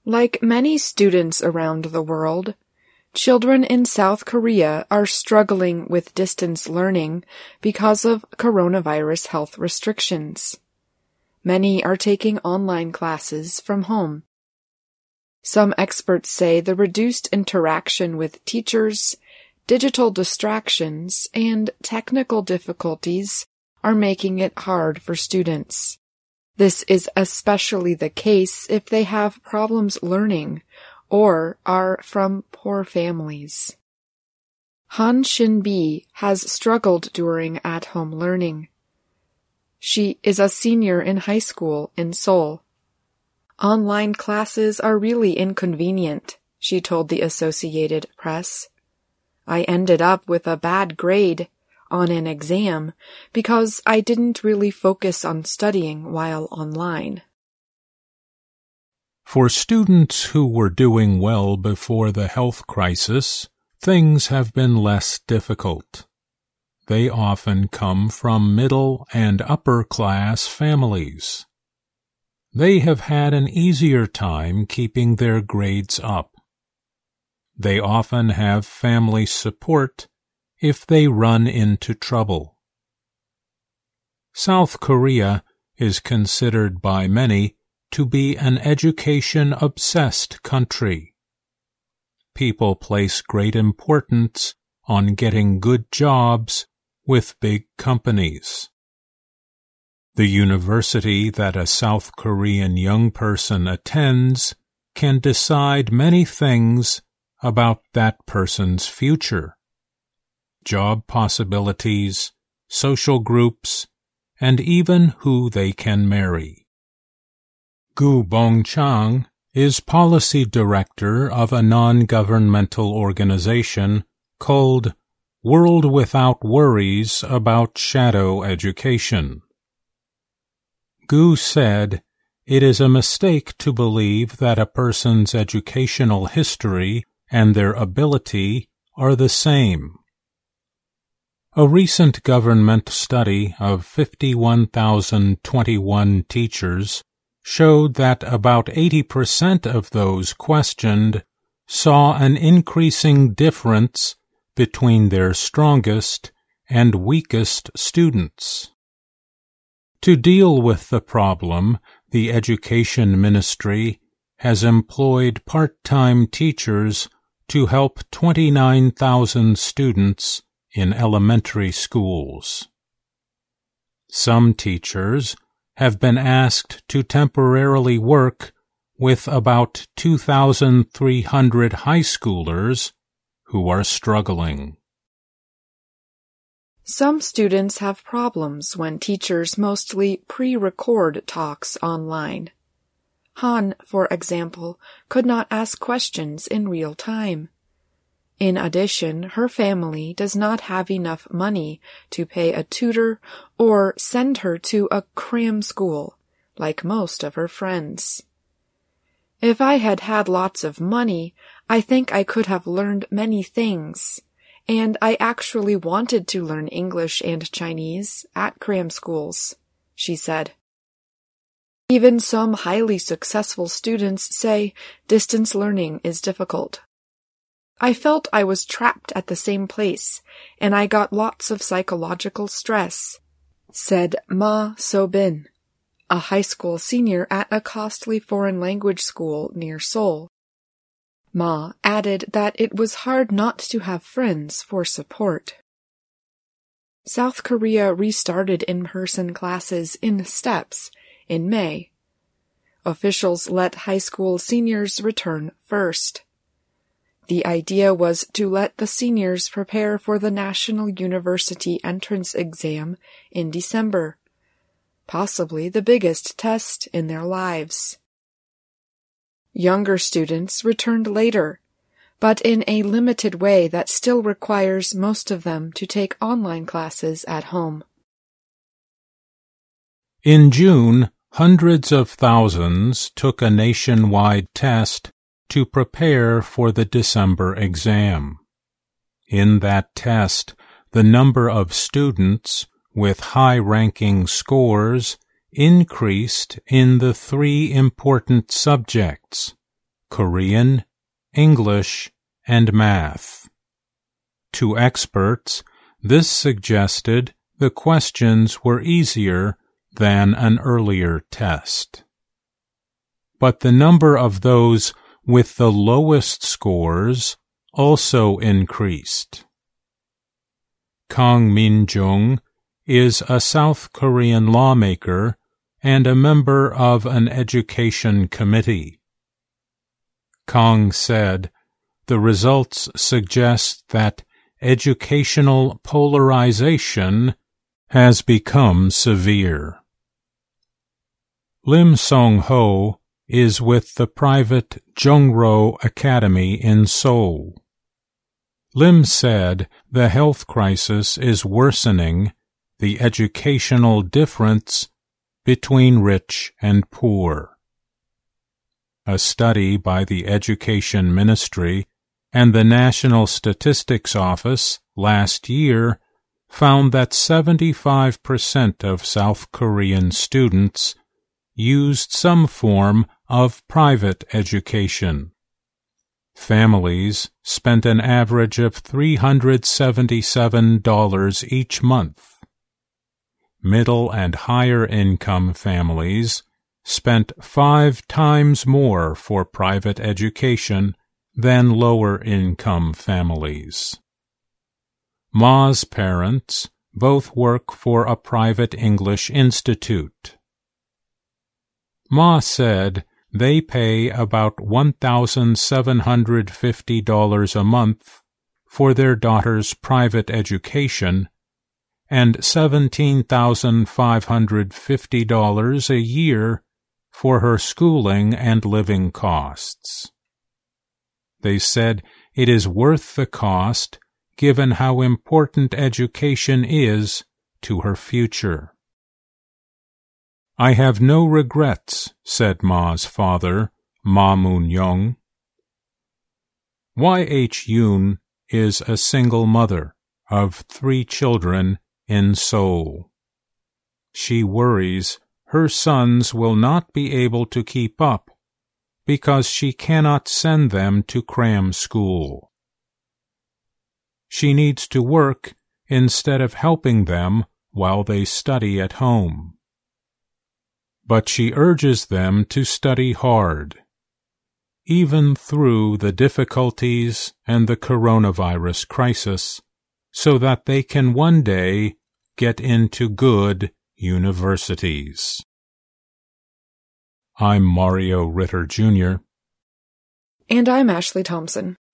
Like many students around the world, children in South Korea are struggling with distance learning because of coronavirus health restrictions. Many are taking online classes from home. Some experts say the reduced interaction with teachers, digital distractions, and technical difficulties are making it hard for students. This is especially the case if they have problems learning or are from poor families. Han Shin-bi has struggled during at-home learning. She is a senior in high school in Seoul. Online classes are really inconvenient, she told the Associated Press. I ended up with a bad grade on an exam because I didn't really focus on studying while online. For students who were doing well before the health crisis, things have been less difficult. They often come from middle and upper class families. They have had an easier time keeping their grades up. They often have family support if they run into trouble. South Korea is considered by many to be an education-obsessed country. People place great importance on getting good jobs with big companies. The university that a South Korean young person attends can decide many things about that person's future. Job possibilities, social groups, and even who they can marry. Gu Bong-chang is policy director of a non-governmental organization called World Without Worries About Shadow Education. Gu said, "It is a mistake to believe that a person's educational history and their ability are the same." A recent government study of 51,021 teachers showed that about 80% of those questioned saw an increasing difference between their strongest and weakest students. To deal with the problem, the Education Ministry has employed part-time teachers to help 29,000 students in elementary schools. Some teachers have been asked to temporarily work with about 2,300 high schoolers who are struggling. Some students have problems when teachers mostly pre-record talks online. Han, for example, could not ask questions in real time. In addition, her family does not have enough money to pay a tutor or send her to a cram school, like most of her friends. If I had had lots of money, I think I could have learned many things, and I actually wanted to learn English and Chinese at cram schools, she said. Even some highly successful students say distance learning is difficult. I felt I was trapped at the same place, and I got lots of psychological stress, said Ma So-bin, a high school senior at a costly foreign language school near Seoul. Ma added that it was hard not to have friends for support. South Korea restarted in-person classes in steps in May. Officials let high school seniors return first. The idea was to let the seniors prepare for the National University Entrance Exam in December, possibly the biggest test in their lives. Younger students returned later, but in a limited way that still requires most of them to take online classes at home. In June, hundreds of thousands took a nationwide test to prepare for the December exam. In that test, the number of students with high-ranking scores increased in the three important subjects: Korean, English, and math. To experts, this suggested the questions were easier than an earlier test. But the number of those with the lowest scores also increased. Kang Min-jung is a South Korean lawmaker and a member of an education committee. Kang said, "The results suggest that educational polarization has become severe." Lim Song-ho is with the private Jongro Academy in Seoul. Lim said the health crisis is worsening the educational difference between rich and poor. A study by the Education Ministry and the National Statistics Office last year found that 75% of South Korean students used some form of private education. Families spent an average of $377 each month. Middle and higher income families spent 5 times more for private education than lower income families. Ma's parents both work for a private English institute. Ma said they pay about $1,750 a month for their daughter's private education and $17,550 a year for her schooling and living costs. They said it is worth the cost given how important education is to her future. "I have no regrets," said Ma's father, Ma Moon-young. Y.H. Yoon is a single mother of 3 children in Seoul. She worries her sons will not be able to keep up because she cannot send them to cram school. She needs to work instead of helping them while they study at home. But she urges them to study hard, even through the difficulties and the coronavirus crisis, so that they can one day get into good universities. I'm Mario Ritter, Jr. And I'm Ashley Thompson.